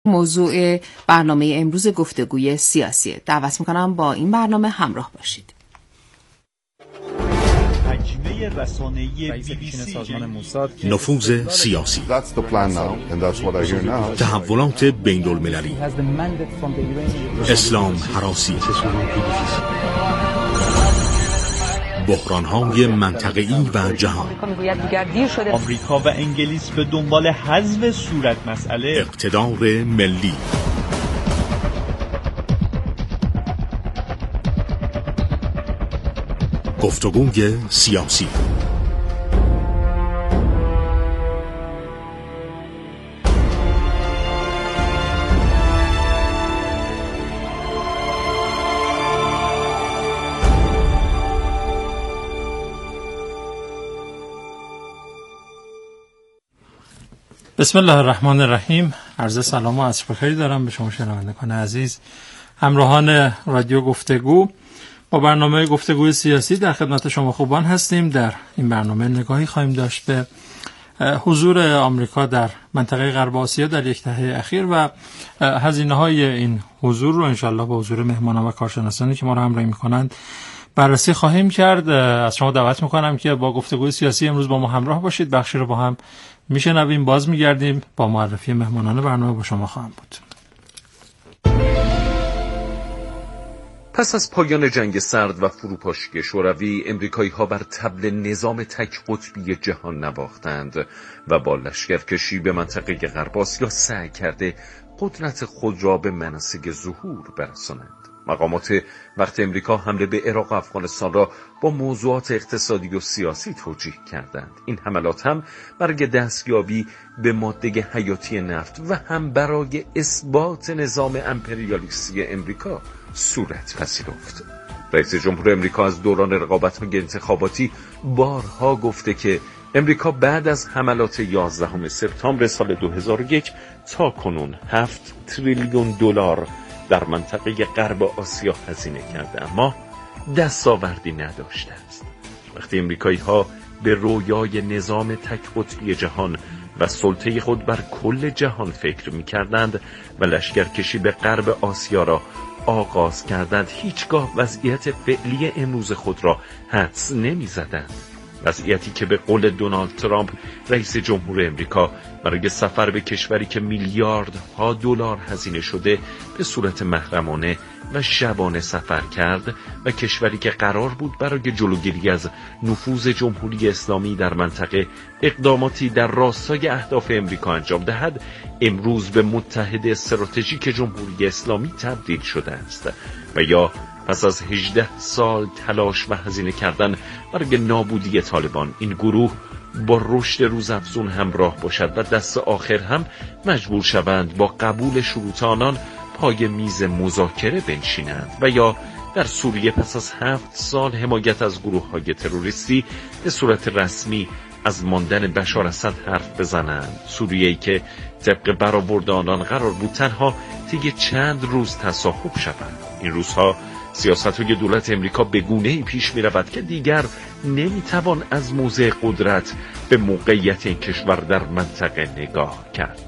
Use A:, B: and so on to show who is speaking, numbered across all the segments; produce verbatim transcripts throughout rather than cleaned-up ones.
A: موضوع برنامه امروز گفتگوی سیاسیه. دعوت میکنم با این برنامه همراه باشید.
B: نفوذ سیاسی، تحولات بین المللی، اسلام هراسی، بحران‌های منطقه‌ای و جهان.
C: آمریکا و انگلیس به دنبال حذف صورت مسئله،
B: اقتدار ملی. گفتگوی سیاسی.
D: بسم الله الرحمن الرحیم. عرض سلام و عصر بخیر دارم به شما شنوندگان عزیز، همراهان رادیو گفتگو. با برنامه گفتگوی سیاسی در خدمت شما خوبان هستیم. در این برنامه نگاهی خواهیم داشت به حضور آمریکا در منطقه غرب آسیا در یک دهه اخیر و هزینه‌های این حضور رو انشالله با حضور مهمانان و کارشناسانی که ما رو همراهی می‌کنند بررسی خواهیم کرد. از شما دعوت می‌کنم که با گفتگوی سیاسی امروز با ما همراه باشید. بخشی رو با هم میشنویم، باز میگردیم، با معرفی مهمانان برنامه با شما خواهم بود.
E: پس از پایان جنگ سرد و فروپاشی شوروی، امریکایی‌ها بر طبل نظام تک قطبی جهان نواختند و با لشکرکشی به منطقه غرب آسیا سعی کرده قدرت خود را به منصب ظهور برسانند. مقامات وقت امریکا حمله به عراق و افغانستان را با موضوعات اقتصادی و سیاسی توجیه کردند. این حملات هم برای دستیابی به ماده حیاتی نفت و هم برای اثبات نظام امپریالیستی امریکا صورت پذیرفت. رئیس جمهور امریکا از دوران رقابت‌های انتخاباتی بارها گفته که امریکا بعد از حملات یازدهم سپتامبر سال دو هزار و یک تا کنون هفت تریلیون دلار در منطقه غرب آسیا هزینه کرده، اما دستاوردی نداشته است. وقتی امریکایی‌ها به رویای نظام تک قطبی جهان و سلطه خود بر کل جهان فکر می‌کردند و لشکرکشی به غرب آسیا را آغاز کردند، هیچگاه وضعیت فعلی امروز خود را حدس نمی‌زدند. وضعیتی که به قول دونالد ترامپ رئیس جمهور امریکا برای سفر به کشوری که میلیاردها دلار هزینه شده به صورت محرمانه و شبانه سفر کرد و کشوری که قرار بود برای جلوگیری از نفوذ جمهوری اسلامی در منطقه اقداماتی در راستای اهداف امریکا انجام دهد، امروز به متحد استراتژیک جمهوری اسلامی تبدیل شده است و یا پس از هجده سال تلاش و هزینه کردن برای نابودی طالبان، این گروه با رشد روزافزون همراه باشد و دست آخر هم مجبور شوند با قبول شروط آنان پای میز مذاکره بنشینند و یا در سوریه پس از هفت سال حمایت از گروه‌های تروریستی به صورت رسمی از ماندن بشار اسد حرف بزنند. سوریه‌ای که طبق برآورد آنان قرار بود تنها طی چند روز تصاحب شود. این روزها سیاست‌های دولت امریکا به گونه‌ای پیش می‌رود که دیگر نمی‌توان از موضع قدرت به موقعیت این کشور در منطقه نگاه کرد.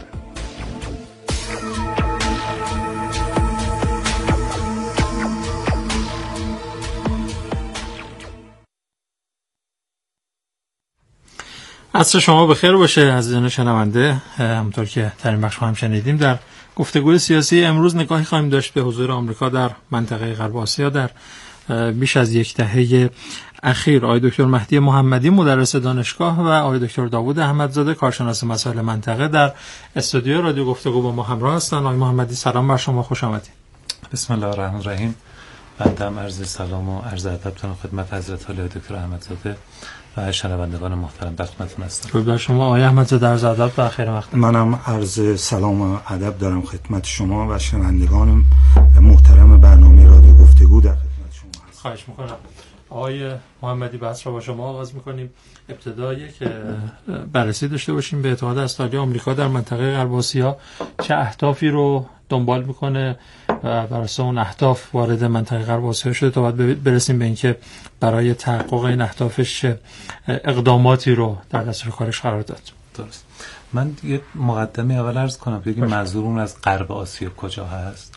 D: عصر شما بخیر باشه عزیزان شنونده. همونطور که در این بخش هم شنیدیم، در گفتگوی سیاسی امروز نگاهی خواهیم داشت به حضور آمریکا در منطقه غرب آسیا در بیش از یک دهه اخیر. آقای دکتر مهدی محمدی مدرس دانشگاه و آقای دکتر داوود احمدزاده کارشناس مسائل منطقه در استودیو رادیو گفتگو با ما همراه هستند. آقای محمدی سلام بر شما، خوش آمدید.
F: بسم الله الرحمن الرحیم. بنده هم عرض سلام و عرض ادب دارم خدمت حضرت عالی دکتر احمدزاده و شنوندگان محترم در خدمتتون هستم.
D: درود بر شما آقای احمدزاده، عرض ادب و خیر وقت.
G: منم عرض سلام و ادب دارم خدمت شما و شنوندگان محترم برنامه رادیو گفتگو در خدمت شما هستم.
D: خواهش می‌کنم. آقای محمدی بحث را با شما آغاز می‌کنیم. ابتدا یک بررسی داشته باشیم به اتحاد اسلحه‌ای آمریکا در منطقه غرب آسیا چه اهدافی رو دنبال میکنه و بر اساس اون اهداف وارد منطقه غرب آسیا شده تا بعد برسیم به اینکه برای تحقق این اهدافش اقداماتی رو در دستور کارش قرار داد.
F: درست. من یه مقدمه اول عرض کنم بگیم منظورمون از غرب آسیا کجا هست.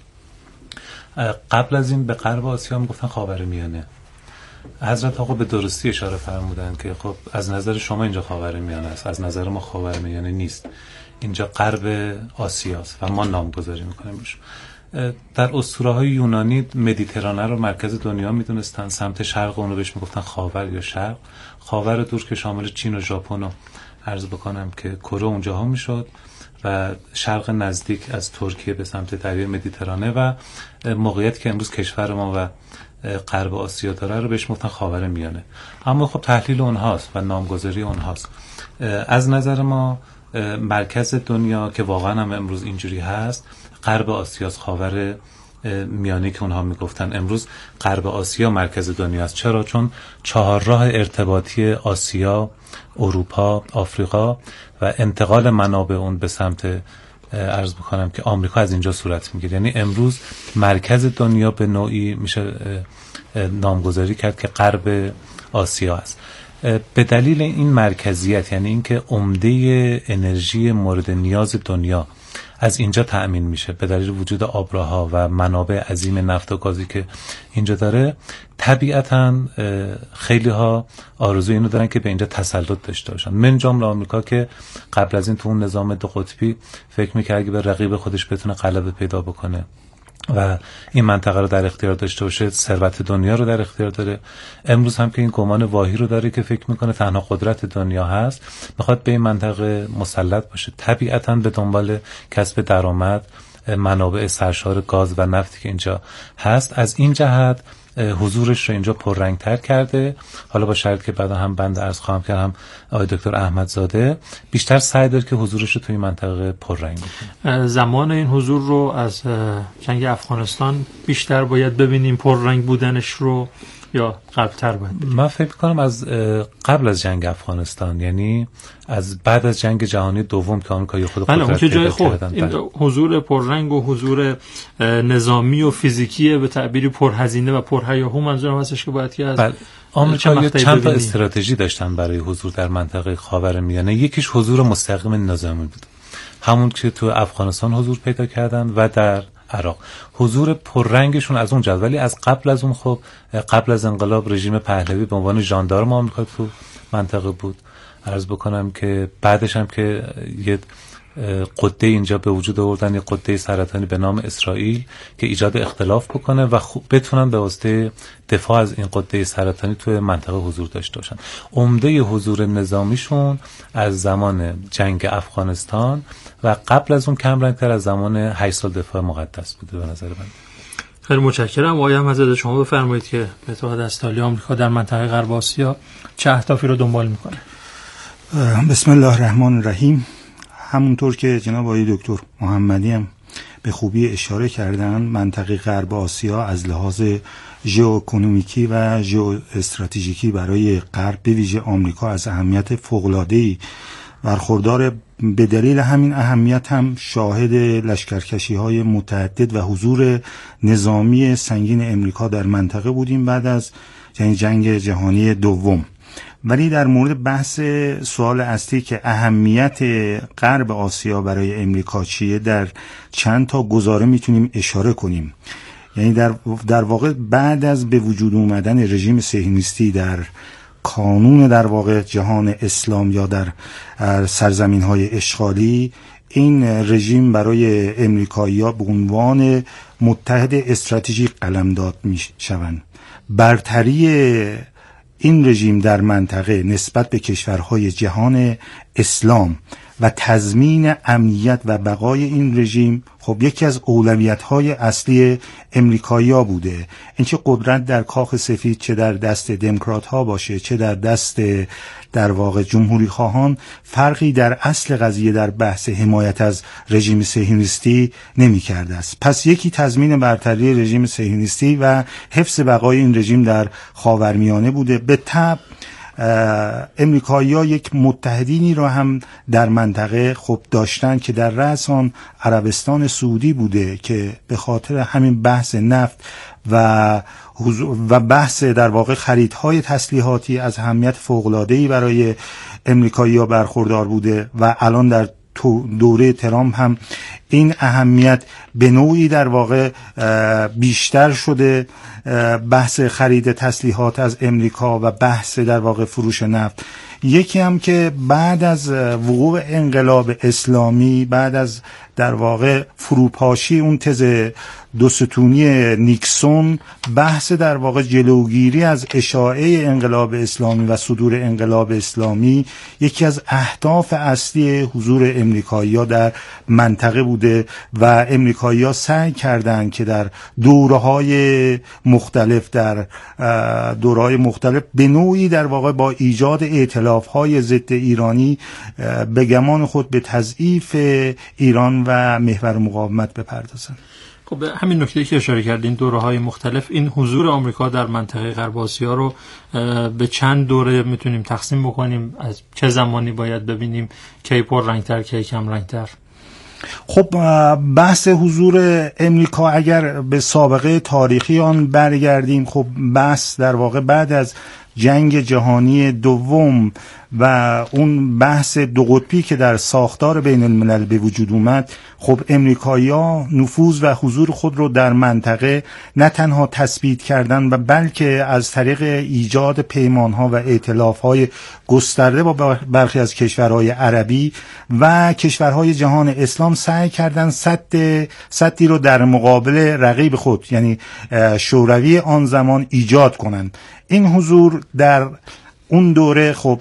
F: قبل از این به غرب آسیا هم گفتن خاورمیانه. حضرت آقا به درستی اشاره فرمودن که خب از نظر شما اینجا خاورمیانه است، از نظر ما خاورمیانه نیست، اینجا غرب آسیاست و ما نامگذاری میکنیم روش. در اسطوره‌های یونانی مدیترانه رو مرکز دنیا میدونستن، سمت شرق اون رو بهش میگفتن خاور یا شرق. خاور دور که شامل چین و ژاپن رو عرض بکنم که کره اونجاها میشد و شرق نزدیک از ترکیه به سمت دریای مدیترانه و موقعیتی که امروز کشور ما و غرب آسیا داره رو بهش میگفتن خاور میانه. اما خب تحلیل اونهاست و نامگذاری اونهاست. از نظر ما مرکز دنیا که واقعا هم امروز اینجوری هست غرب آسیاست، خاور میانه که اونها میگفتن. امروز غرب آسیا مرکز دنیا است. چرا؟ چون چهار راه ارتباطی آسیا، اروپا، آفریقا و انتقال منابع اون به سمت عرض بکنم که آمریکا از اینجا صورت میگیره. یعنی امروز مرکز دنیا به نوعی میشه نامگذاری کرد که غرب آسیا است. به دلیل این مرکزیت، یعنی اینکه عمده انرژی مورد نیاز دنیا از اینجا تأمین میشه به دلیل وجود آبراها و منابع عظیم نفت و گازی که اینجا داره، طبیعتاً خیلی ها آرزو اینو دارن که به اینجا تسلط داشته باشن، من جمله آمریکا که قبل از این تو اون نظام دو قطبی فکر میکرد که به رقیب خودش بتونه غلبه پیدا بکنه و این منطقه رو در اختیار داشته باشه، ثروت دنیا رو در اختیار داره. امروز هم که این گمان واهی رو داره که فکر میکنه تنها قدرت دنیا هست، میخواد به این منطقه مسلط باشه، طبیعتاً به دنبال کسب درآمد، منابع سرشار گاز و نفتی که اینجا هست. از این جهت حضورش رو اینجا پررنگ‌تر کرده. حالا با شرط که بعدا هم بنده عرض خواهم کرد هم آقای دکتر احمدزاده بیشتر سعی داره که حضورش رو توی این منطقه پررنگ بکنه.
D: زمان این حضور رو از جنگ افغانستان بیشتر باید ببینیم پررنگ بودنش رو یا قبل‌تر باید؟
F: من فکر می‌کنم از قبل از جنگ افغانستان، یعنی از بعد از جنگ جهانی دوم که آمریکا خود قدرت پیدا کردن.
D: این حضور پررنگ و حضور نظامی و فیزیکی به تعبیری پرهزینه و پرهیاهو منظورم هستش که باید که از
F: آمریکا چند تا استراتژی داشتن برای حضور در منطقه خاورمیانه. یکیش حضور مستقیم نظامی بود، همون که تو افغانستان حضور پیدا کردن و در عراق. حضور پررنگشون از اون جد، ولی از قبل از اون خب قبل از انقلاب رژیم پهلوی به عنوان ژاندارم آمریکا تو منطقه بود. عرض بکنم که بعدش هم که یه قده اینجا به وجود آوردن، یه قده سرطانی به نام اسرائیل که ایجاد اختلاف بکنه و خوب بتونن به واسطه دفاع از این قده سرطانی توی منطقه حضور داشته باشن. عمده حضور نظامیشون از زمان جنگ افغانستان و قبل از اون کم رنگتر از زمان هشت سال دفاع مقدس بوده به نظر من.
D: خیلی متشکرم. آقای احمدزاده شما بفرمایید که اتحاد اسلامی آمریکا در منطقه غرب آسیا چه اهدافی رو دنبال میکنه؟
G: بسم الله الرحمن الرحیم. همونطور که جناب آقای دکتر محمدی هم به خوبی اشاره کردن، منطقه غرب آسیا از لحاظ ژئواکونومیکی و ژئواستراتژیکی برای غرب به ویژه آمریکا از اهمیت فوق‌العاده‌ای برخوردار. به دلیل همین اهمیت هم شاهد لشکرکشی‌های متعدد و حضور نظامی سنگین امریکا در منطقه بودیم بعد از جنگ جهانی دوم. ولی در مورد بحث سوال اصلی که اهمیت غرب آسیا برای امریکا چیه، در چند تا گزاره میتونیم اشاره کنیم. یعنی در در واقع بعد از به وجود اومدن رژیم صهیونیستی در کانون در واقع جهان اسلام یا در سرزمین‌های اشغالی، این رژیم برای امریکایی‌ها به عنوان متحد استراتژیک قلمداد میشوند. برتری این رژیم در منطقه نسبت به کشورهای جهان اسلام و تضمین امنیت و بقای این رژیم خب یکی از اولویت‌های اصلی امریکایی‌ها بوده. اینکه قدرت در کاخ سفید چه در دست دموکرات‌ها باشه چه در دست در واقع جمهوری خواهان، فرقی در اصل قضیه در بحث حمایت از رژیم صهیونیستی نمی‌کرده است. پس یکی تضمین برتری رژیم صهیونیستی و حفظ بقای این رژیم در خاورمیانه بوده. به تبع امریکایی‌ها یک متحدینی را هم در منطقه خب داشتن که در رأس آن عربستان سعودی بوده که به خاطر همین بحث نفت و و بحث در واقع خریدهای تسلیحاتی از اهمیت فوق‌العاده‌ای برای امریکایی‌ها برخوردار بوده و الان در دوره ترامپ هم این اهمیت به نوعی در واقع بیشتر شده، بحث خرید تسلیحات از امریکا و بحث در واقع فروش نفت. یکی هم که بعد از وقوع انقلاب اسلامی، بعد از در واقع فروپاشی اون تز دو ستونی نیکسون، بحث در واقع جلوگیری از اشاعه انقلاب اسلامی و صدور انقلاب اسلامی یکی از اهداف اصلی حضور امریکایی‌ها در منطقه بوده و امریکایی‌ها سعی کردند که در دوره‌های مختلف در دوره‌های مختلف به نوعی در واقع با ایجاد ائتلاف‌های ضد ایرانی به گمان خود به تضعیف ایران و محور مقاومت بپردازند.
D: خب همین نکته که اشاره کردین، دوره‌های مختلف، این حضور آمریکا در منطقه غرب آسیا رو به چند دوره میتونیم تقسیم بکنیم؟ از چه زمانی باید ببینیم کی پر رنگتر کی کم رنگتر؟
G: خب بحث حضور امریکا اگر به سابقه تاریخی آن برگردیم، خب بحث در واقع بعد از جنگ جهانی دوم و اون بحث دو قطبی که در ساختار بین الملل به وجود اومد، خب امریکایی‌ها نفوذ و حضور خود رو در منطقه نه تنها تثبیت کردن و بلکه از طریق ایجاد پیمان‌ها و ائتلاف‌های گسترده با برخی از کشورهای عربی و کشورهای جهان اسلام سعی کردن سد سدی رو در مقابل رقیب خود یعنی شوروی آن زمان ایجاد کنند. این حضور در اون دوره خب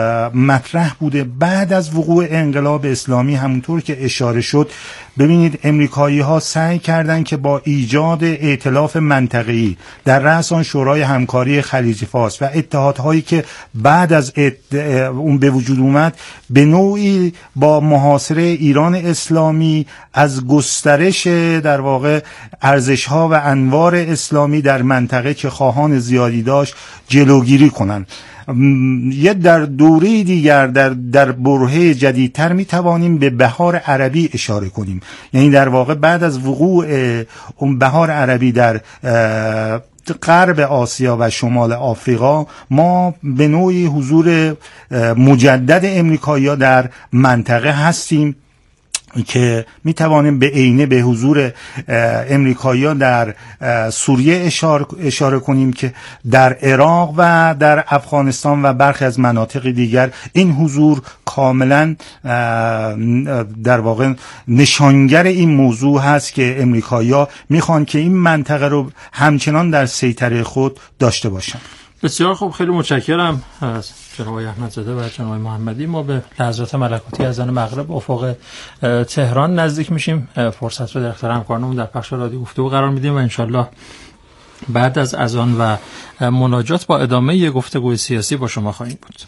G: مطرح بوده. بعد از وقوع انقلاب اسلامی همونطور که اشاره شد، ببینید امریکایی ها سعی کردند که با ایجاد ائتلاف منطقه‌ای در رأس آن شورای همکاری خلیج فارس و اتحادهایی که بعد از اون به وجود اومد، به نوعی با محاصره ایران اسلامی از گسترش در واقع ارزش‌ها و انوار اسلامی در منطقه که خواهان زیادی داشت جلوگیری کنند. یه در دوره دیگر در در برهه جدیدتر می توانیم به بهار عربی اشاره کنیم. یعنی در واقع بعد از وقوع اون بهار عربی در غرب آسیا و شمال آفریقا، ما به نوعی حضور مجدد امریکایی‌ها در منطقه هستیم که می توانیم به عینه به حضور امریکایی‌ها در سوریه اشاره, اشاره کنیم که در عراق و در افغانستان و برخی از مناطق دیگر این حضور کاملا در واقع نشانگر این موضوع هست که امریکایی‌ها میخوان که این منطقه رو همچنان در سیطره خود داشته باشند.
D: بسیار خوب، خیلی متشکرم از جناب احمدزاده و جناب محمدی. ما به لحظات ملکوتی اذان مغرب افق تهران نزدیک میشیم. فرصت رو در اختیار همکارانمون در پخش رادیو گفتگو قرار میدیم و انشالله بعد از اذان و مناجات با ادامه گفتگوی سیاسی با شما خواهیم بود.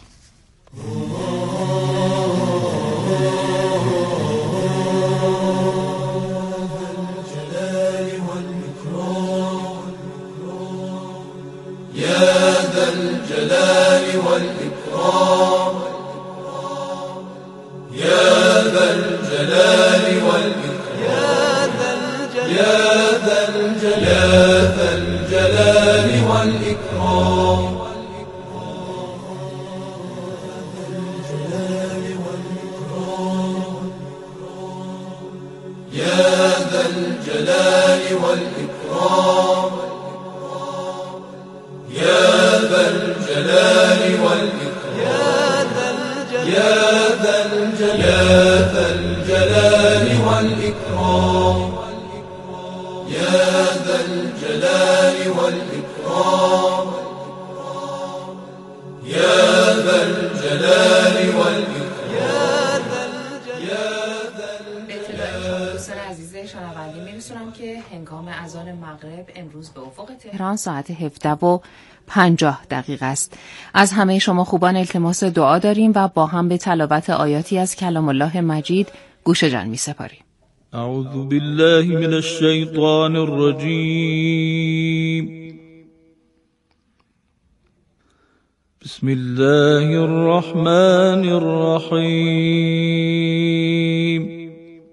A: تهران ساعت هفده و پنجاه دقیقه است. از همه شما خوبان التماس دعا داریم و با هم به تلاوت آیاتی از کلام الله مجید گوش جان می سپاریم.
H: اعوذ بالله من الشیطان الرجیم. بسم الله الرحمن الرحيم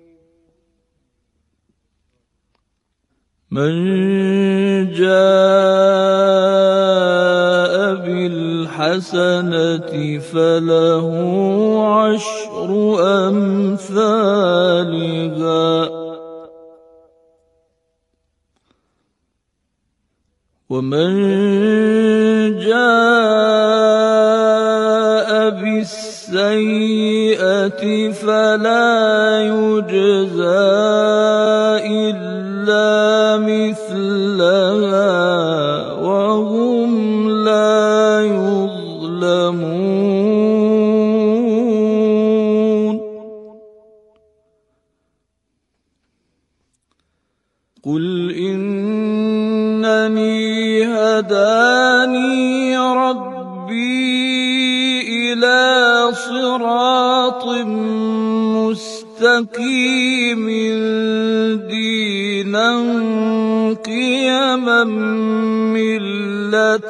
H: من جاء بالحسنة فله عشر أمثالها ومن جاء بالسيئة فلا يجزى إلا مثلها وهم لا يظلمون قل إنني هداني ربي إلى صراط مستقيم دينا قيما ملة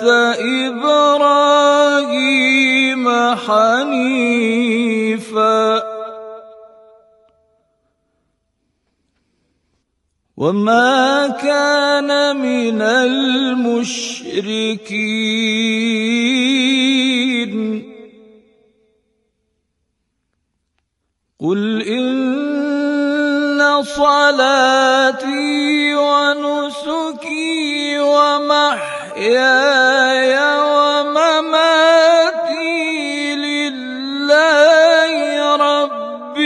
H: إبراهيم حنيفا وما كان من المشركين قل إن صلاتي ونسكي ومحياي ومماتي لله رب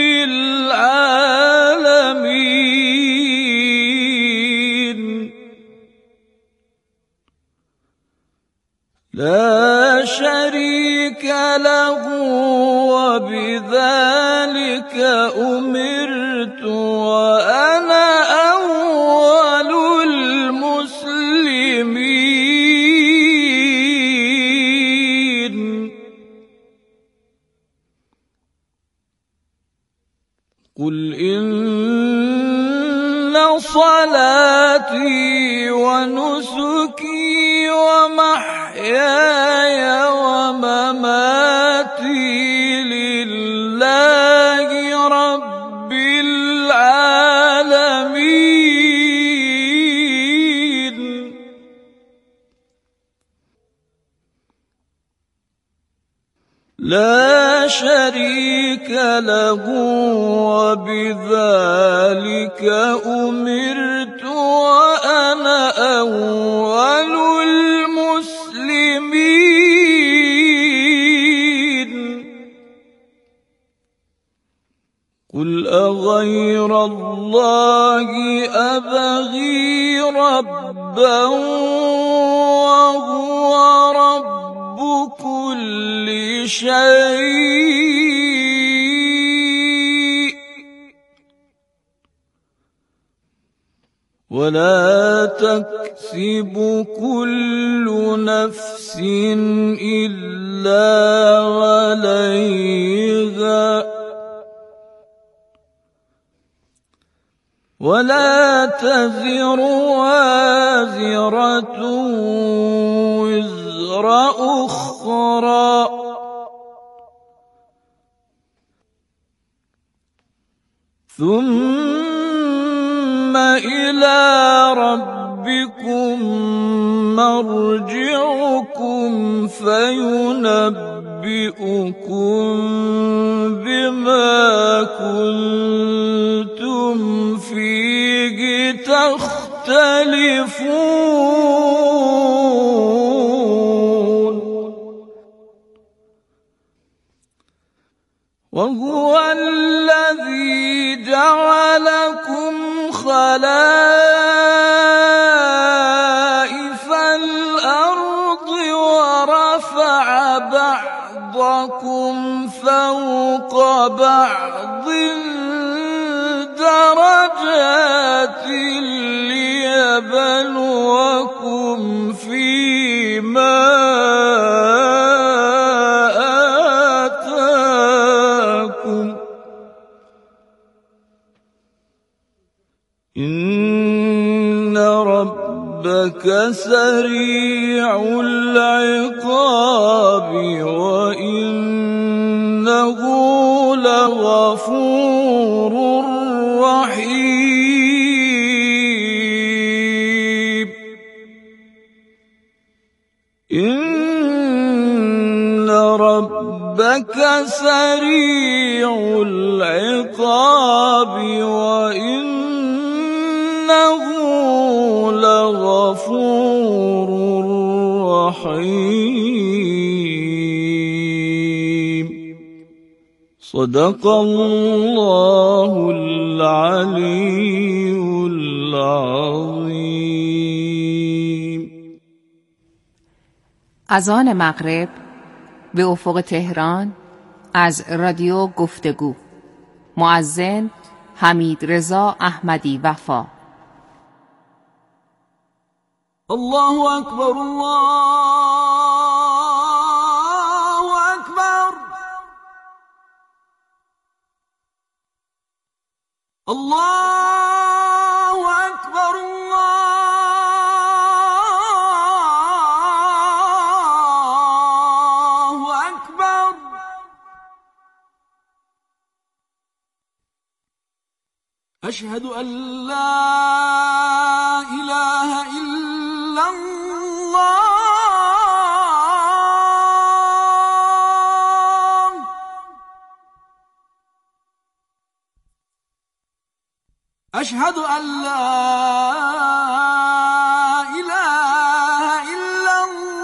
H: العالمين لا شريك له وبذلك أمرت وأنا أول المسلمين قل إن صلاتي ونسكي ومحياي ومماتي لله رب العالمين لا شريك له وبذلك أمرت وأنا أول المسلمين قل أغير الله أبغي ربا وهو رب كل شيء ولا تكسب كل نفس إلا عليها ولا تزر وازرة وزر أخرى ثم إلى ربكم مرجعكم فينبئكم بما كنتم فيه تختلفون وهو الذي جعلكم خلائف الأرض ورفع بعضكم فوق بعض درجات ليبلوكم فيما آتاكم إن رب ربك سريع العقاب وإنه لغفور رحيم إن ربك سريع العقاب وإنه لغفور رحيم صدق الله العلي العظيم.
A: از آن مغرب به افق تهران از رادیو گفتگو، مؤذن حمید رضا احمدی وفا.
H: الله اکبر، الله اکبر، الله اکبر، الله اکبر. اشهد ان لا اله الا الله. اشهد ان لا اله الا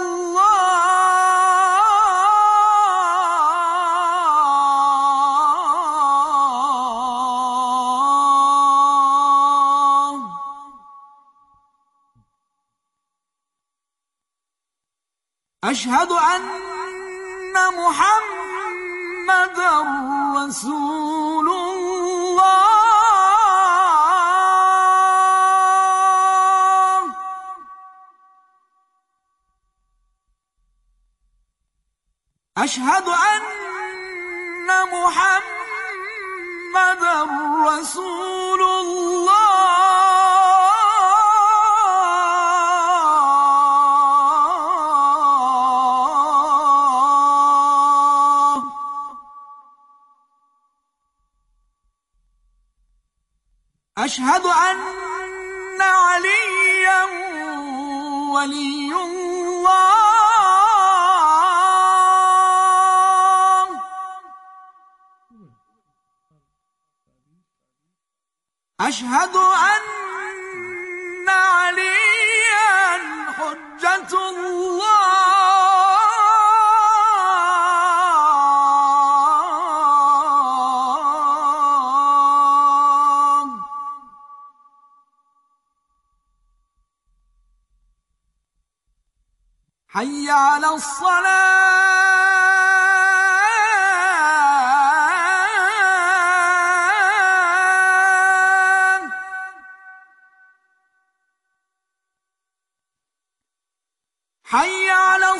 H: الله. اشهد ان محمدا رسول الله. اشهد ان محمدا رسول الله. اشهد ان عليا ولي الله. اشهد ان عليا حجة الله. حي على الصلاة. حي على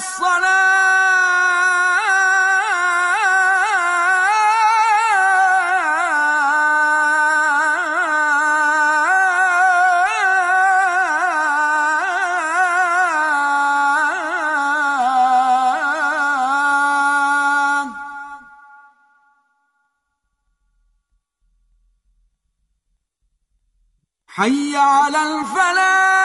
H: الصلاة. حي على الفلاح.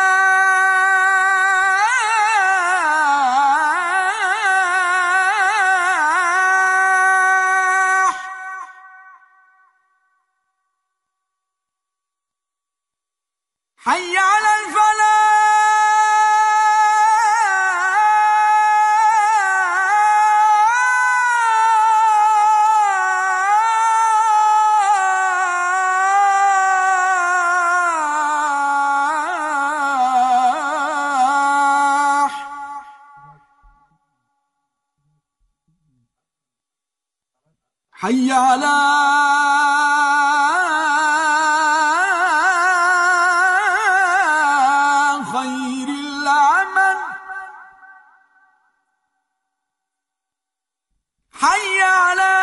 H: حي على الفلاح. حي على خير العمل. حي على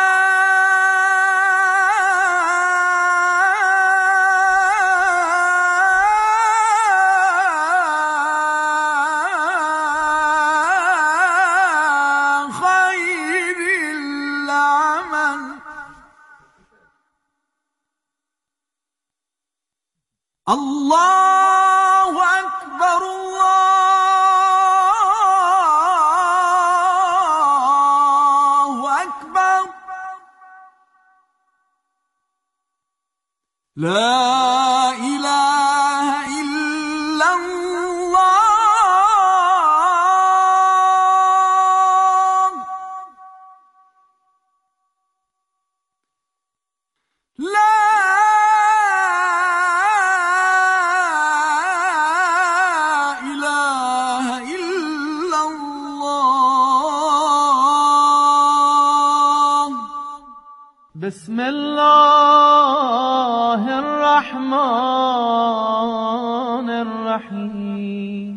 H: لا اله الا الله لا اله الا الله
I: بسم الله الرحمن الرحيم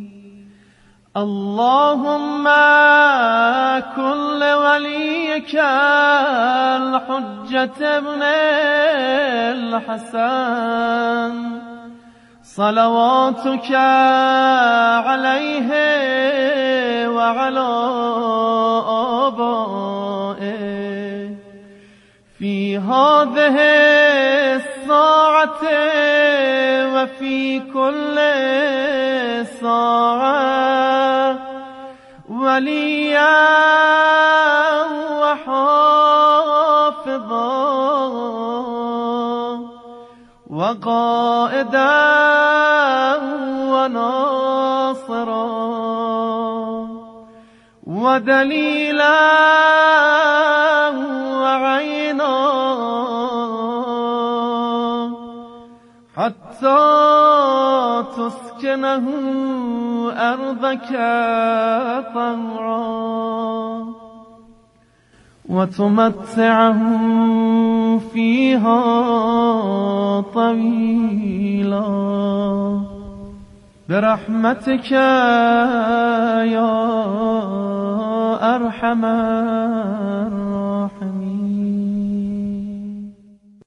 I: اللهم كن لوليك الحجة ابن الحسن صلواتك عليه وعلى آبائه في هذه الساعة وفي كل ساعة وليا وحافظا وقائدا وناصرا ودليلا وعينا حتى تسكنه أرضك طوعا وتمتعه فيها طويلا برحمتك يا أرحم الراحمين.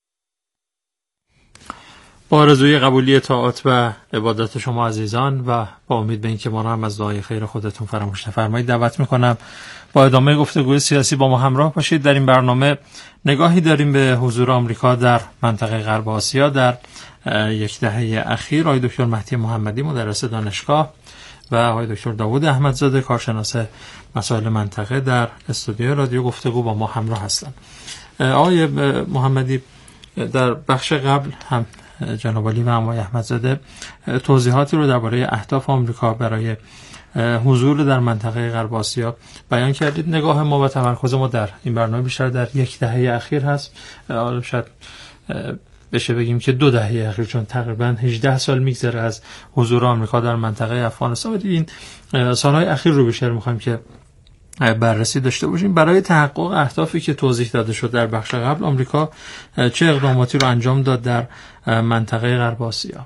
D: با آرزوی قبولی طاعات و عبادات شما عزیزان و با امید به اینکه ما را هم از دعای خیر خودتون فراموش نفرمایید دعوت میکنم با ادامه گفتگوی سیاسی با ما همراه باشید. در این برنامه نگاهی داریم به حضور آمریکا در منطقه غرب آسیا در یک دهه اخیر. آقای دکتر مهدی محمدی مدرس دانشگاه و آقای دکتر داوود احمدزاده کارشناس مسائل منطقه در استودیو رادیو گفتگو با ما همراه هستند. آقای محمدی در بخش قبل هم جناب علی و آقای احمدزاده توضیحاتی رو درباره اهداف آمریکا برای حضور در منطقه غرب آسیا بیان کردید. نگاه ما و تمرکز ما در این برنامه بیشتر در یک دهه اخیر هست. حالا شاید بشه بگیم که دو دهه اخیر، چون تقریبا هجده سال میگذره از حضور آمریکا در منطقه افغانستان و این سالهای اخیر رو بیشتر میخوایم که بررسی داشته باشیم. برای تحقق اهدافی که توضیح داده شد در بخش قبل، آمریکا چه اقداماتی رو انجام داد در منطقه غرب آسیا؟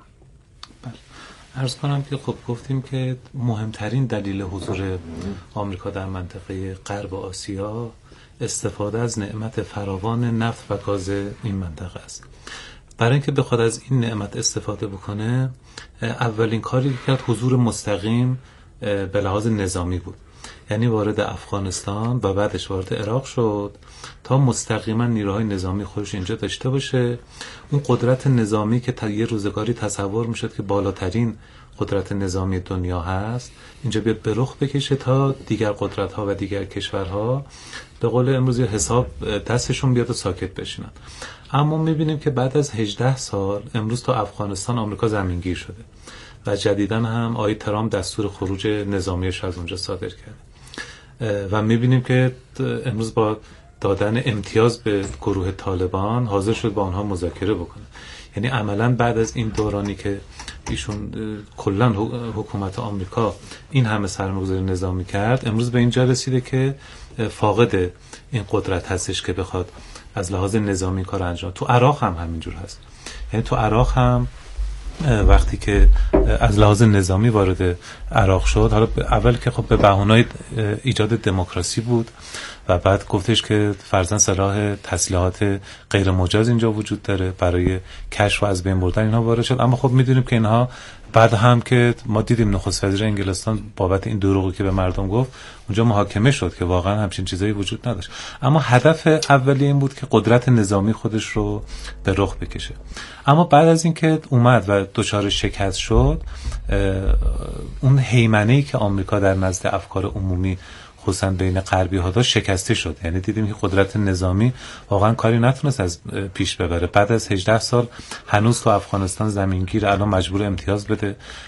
F: عرض کنم که خب گفتیم که مهمترین دلیل حضور آمریکا در منطقه غرب آسیا استفاده از نعمت فراوان نفت و گاز این منطقه است. برای اینکه بخواد از این نعمت استفاده بکنه، اولین کاری که کرد حضور مستقیم به لحاظ نظامی بود. یعنی وارد افغانستان و بعدش وارد عراق شد تا مستقیما نیروهای نظامی خودش اینجا داشته باشه. اون قدرت نظامی که تا یه روزگاری تصور میشد که بالاترین قدرت نظامی دنیا هست، اینجا بیاد به رخ بکشه تا دیگر قدرت ها و دیگر کشورها به قول امروزی حساب دستشون بیاد و ساکت بشینن. اما میبینیم که بعد از هجده سال امروز تا افغانستان آمریکا زمینگیر شده و جدیداً هم آقای ترامپ دستور خروج نظامیش از اونجا صادر کرده و میبینیم که امروز با دادن امتیاز به گروه طالبان حاضر شد با آنها مذاکره بکنه. یعنی عملاً بعد از این دورانی که ایشون کلاً حکومت آمریکا این همه سرمایه‌گذاری نظامی کرد، امروز به اینجا رسیده که فاقد این قدرت هستش که بخواد از لحاظ نظامی کار انجام. تو عراق هم همینجور هست. یعنی تو عراق هم وقتی که از لحاظ نظامی وارد عراق شد، حالا اول که خب به بهانه‌ی ایجاد دموکراسی بود و بعد گفتش که فرضاً سلاح تسلیحات غیر مجاز اینجا وجود داره برای کشف و از بین بردن اینها وارد شد. اما خب میدونیم که اینها بعد هم که ما دیدیم نخست وزیر انگلستان بابت این دروغی که به مردم گفت اونجا محاکمه شد که واقعا همچین چیزایی وجود نداشت. اما هدف اولی این بود که قدرت نظامی خودش رو به رخ بکشه. اما بعد از اینکه اومد و دچار شکست شد، اون هیمنه‌ای که آمریکا در نزد افکار عمومی خصوصا بین غربی ها داشت شکسته شد. یعنی دیدیم که قدرت نظامی واقعا کاری نتونست از پیش ببره. بعد از هجده سال هنوز تو افغانستان زمینگیر، الان مجبور امتیاز بده